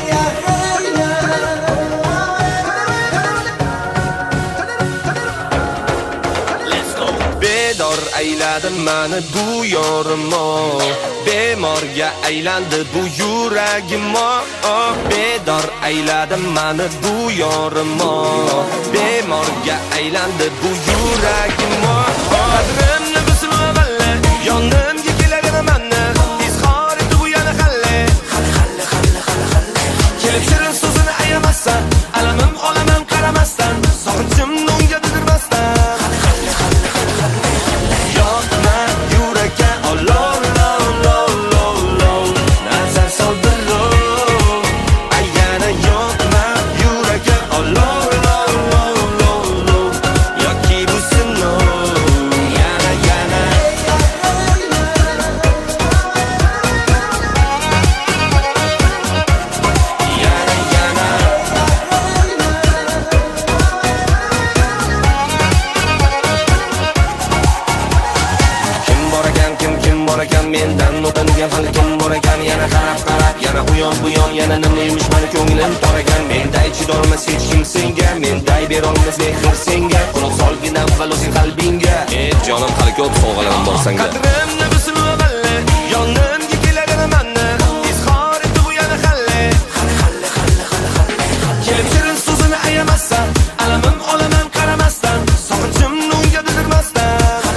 Bedor ayladi mani bu yorimo, bemorga aylandi bu yuragim. Bedor ayladi mani bu yorimo, bemorga aylandi bu yuragim. Qadrimni bilsin valle, yonimga kelagina manni, izhor etdi bu yana halle. Kelib shirin so'zini ayamasdan, alamim olaman qaramasdan, sog'inchimni unga bildirmasdan. Mendan o'tadigan hali kim bor ekan? Yana qarab yana u yon yana nima yumush meni ko'nglim tor ekan. Menday chidolmas hech kim senga, menday berolmas mehr senga. Quloq solgin avval o'zing qalbingga. Jonim hali ko'p sovg'alarim bor senga. Qadrimni bilsin valle, yonimga kelagina manni, izhor etdi bu yana halle. Kelib shirin so'zini ayamasdan, alamim olaman qaramasdan, sog'inchimni unga bildirmasdan.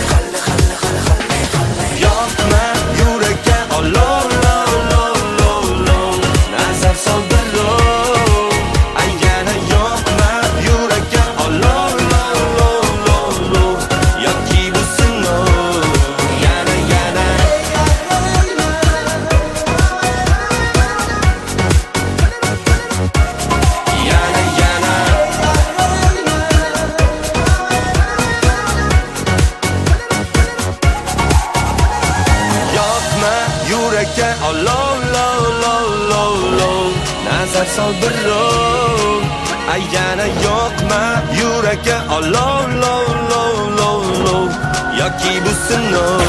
Nazar sol birov, ayyana yo'qma yurakka olov, yoki bu sinov.